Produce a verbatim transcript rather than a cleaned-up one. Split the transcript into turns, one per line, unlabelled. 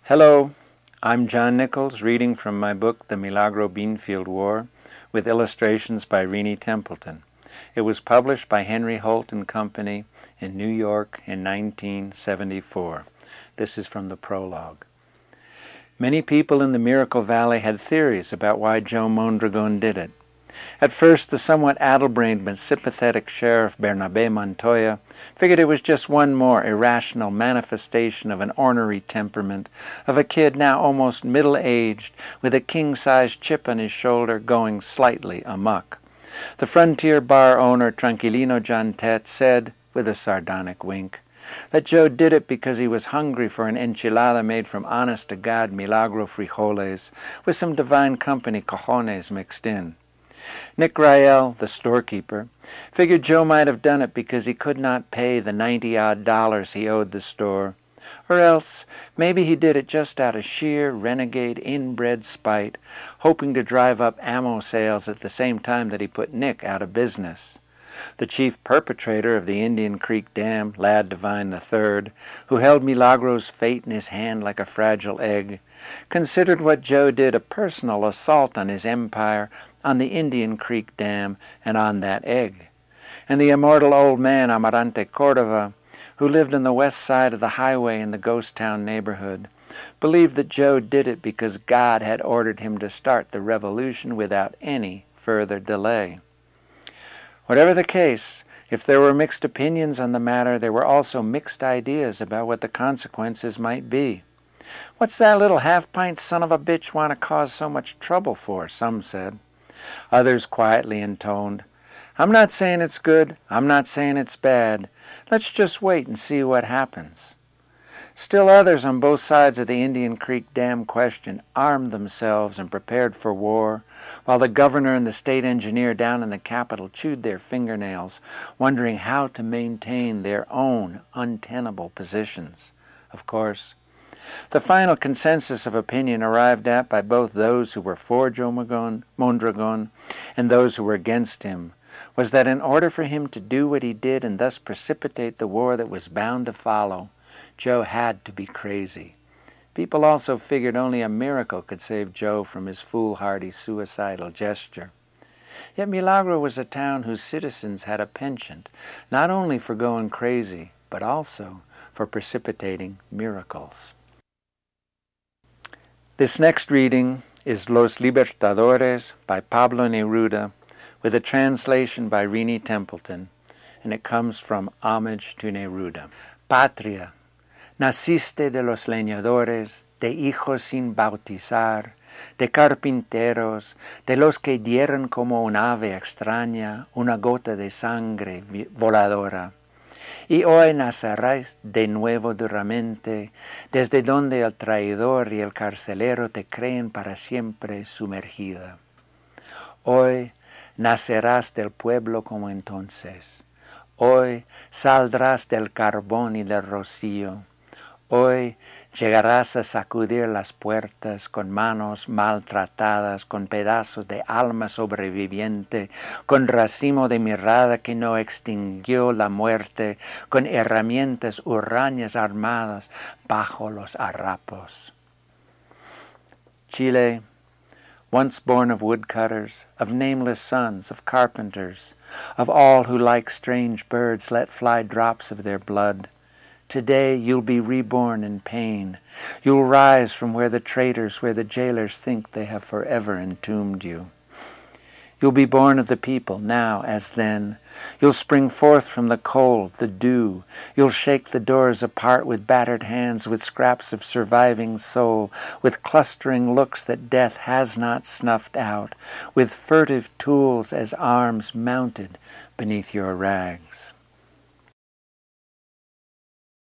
Hello, I'm John Nichols, reading from my book, The Milagro Beanfield War, with illustrations by Renee Templeton. It was published by Henry Holt and Company in New York in nineteen seventy-four. This is from the prologue. Many people in the Miracle Valley had theories about why Joe Mondragon did it. At first, the somewhat addle-brained but sympathetic Sheriff Bernabe Montoya figured it was just one more irrational manifestation of an ornery temperament of a kid now almost middle-aged with a king-sized chip on his shoulder going slightly amuck. The frontier bar owner Tranquilino Jantet said, with a sardonic wink, that Joe did it because he was hungry for an enchilada made from honest-to-God Milagro frijoles with some divine company cojones mixed in. Nick Rael, the storekeeper, figured Joe might have done it because he could not pay the ninety-odd dollars he owed the store, or else maybe he did it just out of sheer renegade inbred spite, hoping to drive up ammo sales at the same time that he put Nick out of business. The chief perpetrator of the Indian Creek Dam, Lad Devine the third, who held Milagro's fate in his hand like a fragile egg, considered what Joe did a personal assault on his empire, on the Indian Creek Dam, and on that egg. And the immortal old man Amarante Cordova, who lived on the west side of the highway in the ghost town neighborhood, believed that Joe did it because God had ordered him to start the revolution without any further delay. Whatever the case, if there were mixed opinions on the matter, there were also mixed ideas about what the consequences might be. "What's that little half-pint son of a bitch want to cause so much trouble for?" some said. Others quietly intoned, "I'm not saying it's good, I'm not saying it's bad. Let's just wait and see what happens." Still others on both sides of the Indian Creek Dam question armed themselves and prepared for war, while the governor and the state engineer down in the Capitol chewed their fingernails, wondering how to maintain their own untenable positions. Of course, the final consensus of opinion arrived at by both those who were for Joe Mondragon and those who were against him was that in order for him to do what he did and thus precipitate the war that was bound to follow, Joe had to be crazy. People also figured only a miracle could save Joe from his foolhardy suicidal gesture. Yet Milagro was a town whose citizens had a penchant, not only for going crazy, but also for precipitating miracles. This next reading is Los Libertadores by Pablo Neruda, with a translation by Renee Templeton, and it comes from Homage to Neruda. Patria, naciste de los leñadores, de hijos sin bautizar, de carpinteros, de los que dieron como un ave extraña una gota de sangre voladora. Y hoy nacerás de nuevo duramente, desde donde el traidor y el carcelero te creen para siempre sumergida. Hoy nacerás del pueblo como entonces. Hoy saldrás del carbón y del rocío. Hoy llegarás a sacudir las puertas con manos maltratadas, con pedazos de alma sobreviviente, con racimo de mirada que no extinguió la muerte, con herramientas hurañas armadas bajo los harapos. Chile, once born of woodcutters, of nameless sons, of carpenters, of all who like strange birds let fly drops of their blood, today you'll be reborn in pain. You'll rise from where the traitors, where the jailers think they have forever entombed you. You'll be born of the people, now as then. You'll spring forth from the cold, the dew. You'll shake the doors apart with battered hands, with scraps of surviving soul, with clustering looks that death has not snuffed out, with furtive tools as arms mounted beneath your rags.